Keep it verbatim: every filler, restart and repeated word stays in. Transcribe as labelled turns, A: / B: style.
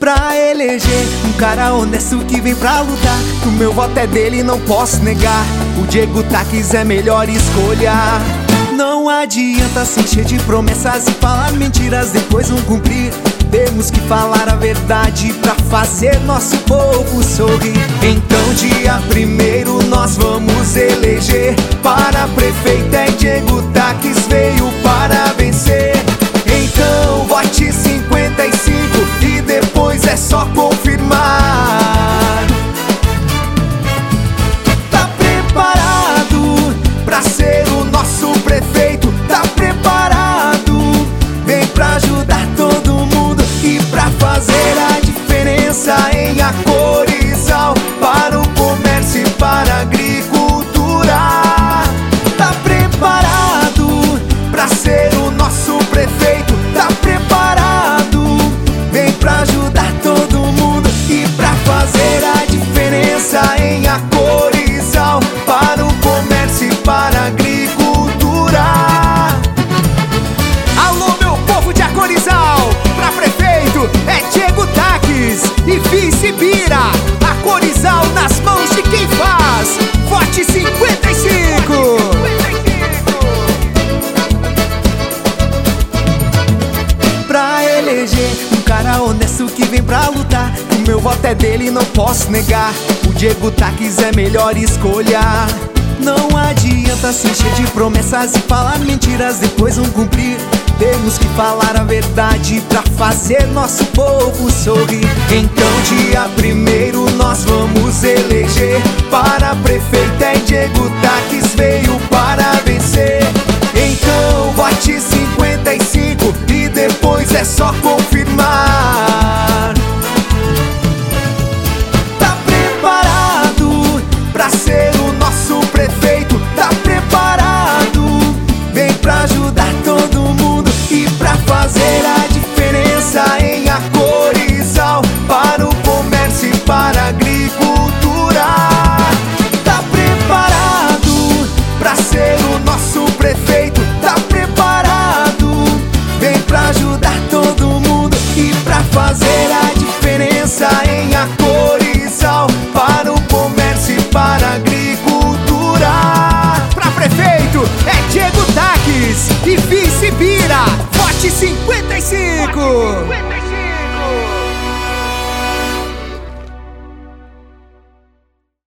A: Pra eleger um cara honesto que vem pra lutar, o meu voto é dele, não posso negar. O Diego Takis é melhor escolha. Não adianta se encher de promessas e falar mentiras, depois não cumprir. Temos que falar a verdade pra fazer nosso povo sorrir. Então dia primeiro nós vamos eleger. Para prefeito é Diego Takis, veio para vencer. Então vote cinquenta e cinco e depois é só confirmar. Tá preparado pra ser o nosso prefeito? Tá preparado? Vem pra ajudar todo mundo e pra fazer a diferença em Acorizal, para o comércio e para a agricultura. Tá preparado pra ser o nosso prefeito? Tá preparado? Vem pra ajudar todo mundo e pra fazer a diferença em Acorizal, para o comércio e para a agricultura. Alô meu povo de Acorizal, pra prefeito é Diego Takis e vice Bira. Acorizal nas mãos de quem faz. Vote cinquenta e cinco. Pra eleger um cara honesto que vem pra lutar, o meu voto é dele, não posso negar. O Diego Takis é melhor escolha. Não adianta se encher de promessas e falar mentiras, depois não cumprir. Temos que falar a verdade pra fazer nosso povo sorrir. Então dia primeiro nós vamos eleger. Para prefeito é Diego Takis, veio para vencer. Então vote cinquenta e cinco e depois é só confirmar.